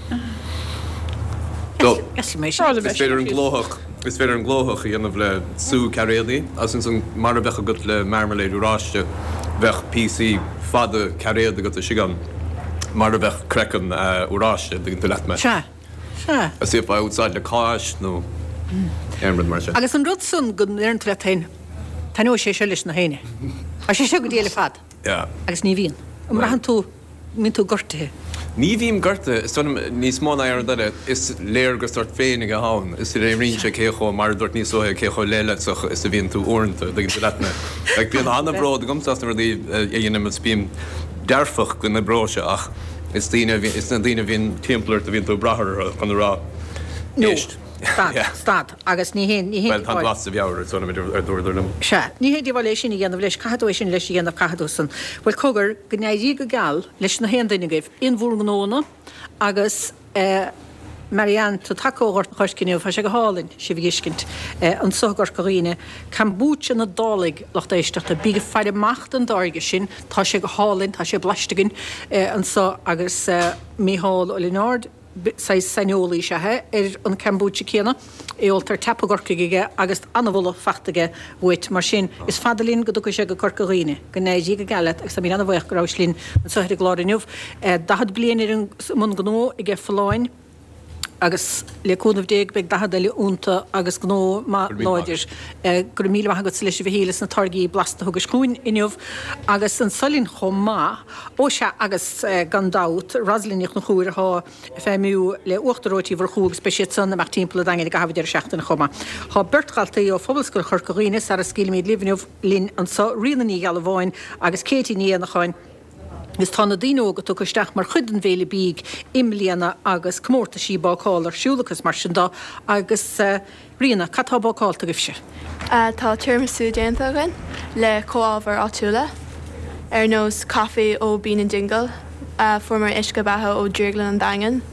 Is féidir an glóthach í anamh le sú caréadaí as an mar bhecha go le marmalade uráiste bheith PC fada caréada go a sigan mar bheith crechan uráiste dgin tú leat me. As if I outside le cáis nó éanrad mar sin.
Agus an rud sun go éarnt le tain tá sé se leis na héine. A sé se go déile fad agus ní bhíon. Mar han tú mín tú gortathe.
Ní bhím gorta níos mána ar daile is léir go start féinnig a hán, is ré rinse chécho mar dúirt níos sóthe chécho léileach is a bhíon tú orintanta dgin tú leatna. Ag bíon anna brád a gomsasnar dí dhéanam spím dearfach go na bróise ach is na dtíine bhíon timpplair a bhíon tú brathir chun rá.
Stad agus ní
tá glas a bheabhar sona ar dúirm.
Se, ní hé bh leis sin dhéanamh leis caiú sin leis dhéanamh caiú san. Bhfuil cogur go néidí go gal leis na héandaine gaibh in bhúr gnóna agus Marianne tú takeóhart chuiscinniuh fa sé go hálinn si bhíiscint an sogar goíine can búte na dálaigh lecht éisteach a bí feidir macht an dáige sin tá sé go hálinn tá sé bleistegin an so agus míáil ó Linard sa sanolaí sethe an cembúte céanna éoltar tapagorcaige agus anhla fachtaige bhuiit mar sin is fadalín go dú sé go corcaíine go néidí go gaile ag sa mí anna bhah goráislín an soidir gláirniuh dahad blianaar mun gó i g fáin agus leúnmh déag beag dahadaile únta agus gó láidir gur mí go leis bhhélas na targaí blasta thugus cún inniuh agus an solín chomá ó se agus gandát raslíneach na chuúirth féimiú le uachtarótí bhar chuúg speisiid sanna mar timppla daine go hafidir seachtainna chuma. Tá bertgaltaí ó fphobalscoil churcaíine ar a scíimiid líbniuh lín an rianaí gal bháin agus cétí ní nach cháin. Gus tána díóga tú isteach mar chudan bhéle bíg imlíana agus cummórta sí bááil ar siúlachas mar sin dá agus riana catá bááilta gibse.
Tá tuirmasú déantagan le comhábhar áitiúla ar nós caí ó bín an jingle formar isca bethe ó ddíirglan an dagan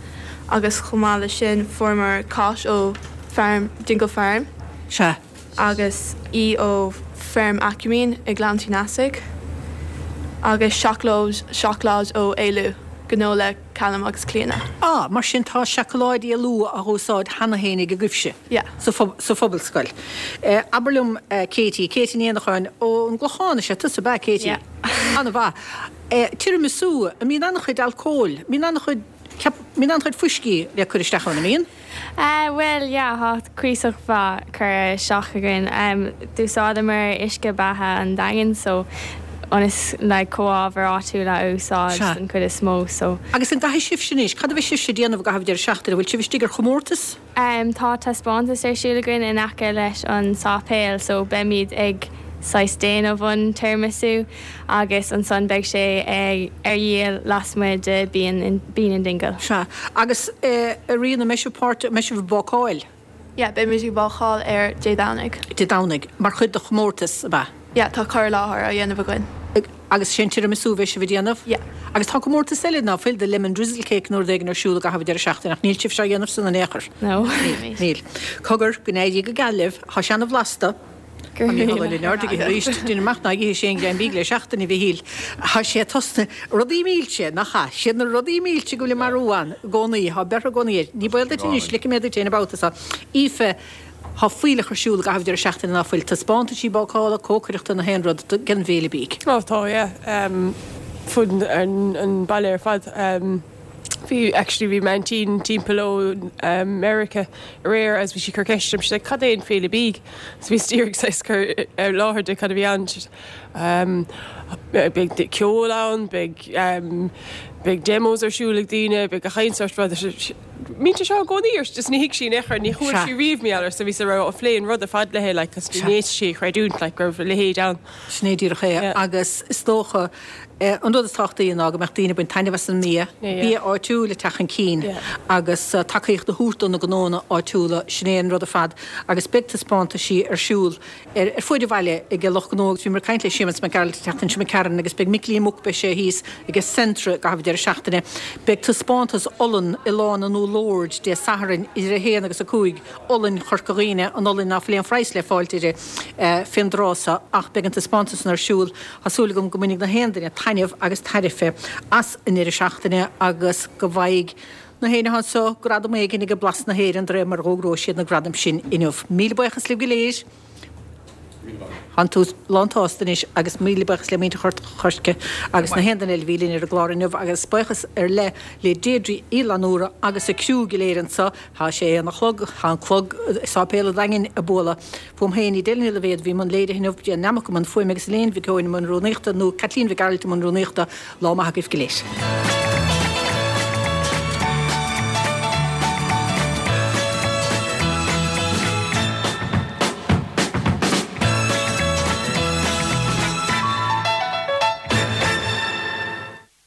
agus chomála sin formar cáis ó farm Dingle Farm.
Se.
Agus í ó ferm Acumín ag Glantúnasig. Agus seachlás ó éú gó le Callam agus Clíana.
Mar sin tá seacoláidí a lú a hósáid hena hénig go gufse. Sa ffobalscoil. Aberlum Katie níanaáin ó an gglochána sé tusa be Katie. Anna bha. Tiramisú, a mí annach chuid alcóil, mí annach chuid fuiscí le chuiristeachna míon?
Well, há críoch bha chur seachagann. Dúsáda mar isce bathe an dagan, so onas le cóábhar áú le úsáid an chud is smó.
Agus an gaithí sibh sinis, cad bheith sibh sé déanamh gahabh dear seachtar, bhfuil sibh stigar chomórtas?
Tá taspátas siúlagann in aice leis an sápéil, so be míad ag 6 déanamh an termasú agus an son beag sé ar dhéal lasmuid bíon in Dingle.
Se. Agus rionna meisibh bácáil?
Be muú bácháil ar
Dédánig. Mar chud do chomórtas ba?
Tá chur láthir a dhéanamh goin.
Agus sin tiramisú bheith se bh déanamh? Agus tá chomórtas selid ná fil de lemon drizzle cake nóir d éigen arsúla gahabh dear seachtainach níl sibh se dhéanamh san an éair.
No.
Níl. Cogur gnéidí go galibh, há seanna bhlasta. Ríist dúnaachna hí sé an bí le seachtainna bhí híl. Tá sé tosta rodí mílte nach cha sin na rodí mílte go le marúáin gcónaí há ber gcóíir. Ní bhil tíos le méidir téna bbáta ífe há fuiile chusúla gahabh dear seachtainna na fuil taspáanta sí bácála cócaireachta na henrod gan bhéle bíc.
Tá fud an bailléir fad. Actually, we meant team below America rare as we see Kirkesham. She's like, "Cad ein feel big." So we steer says láhar de cad bhían big ceolaun, big demos ar siúla díine, big a chainsáist brother. Mínta seo gcóíir just ní hiic sin echar ní chuair sí riomh meallar sa bhí sa ra phléin rud a fad lethe le cos nééis sí chreidún le gur lehé down.
Snéidir ché agus istócha an rud táchtaí ná go meachtaíine buin taine was an mí bí áitiúla techan cín agus takeíocht do hútún na gnána áitiúla snéan rud a fad agus bigta spánta sí ar siúl ar foiidir bhaile i g lochgnóg bhí mar caiint le simas me gail tetan si me cean agus big miclí muc be sé híos agus centra gahabh dear seachtainna bigta spántas olan i lána nó Lord de Saharan is a héan agus a cúig olan chorcaíine an olin nach léon freis le fáiltíide fin drása ach beganta spántas ar siúl hasúlagum go minic na hendaine taineh agus tarife as in idir seachtainine agus go bhaig na héine han so gradam éigen go blas na héir an dre mar rógróisiad na gradam sin inmh míle buchas le goléis. Han tú látástanis agus míle buchas le mí chuirce agus na hendan elhílín ar a glárinmh agus buchas ar le déadrí ílanúra agus a cú goléiransa há sé an chlog há chlog sápéile dagin a bóla fum héí déile le bhéad bhí man léidir hinmh de namach man foiimegus léon bhí goin man rúnéachta nó Catlín bhí gailta man rúnéachta lá maithagah goléis.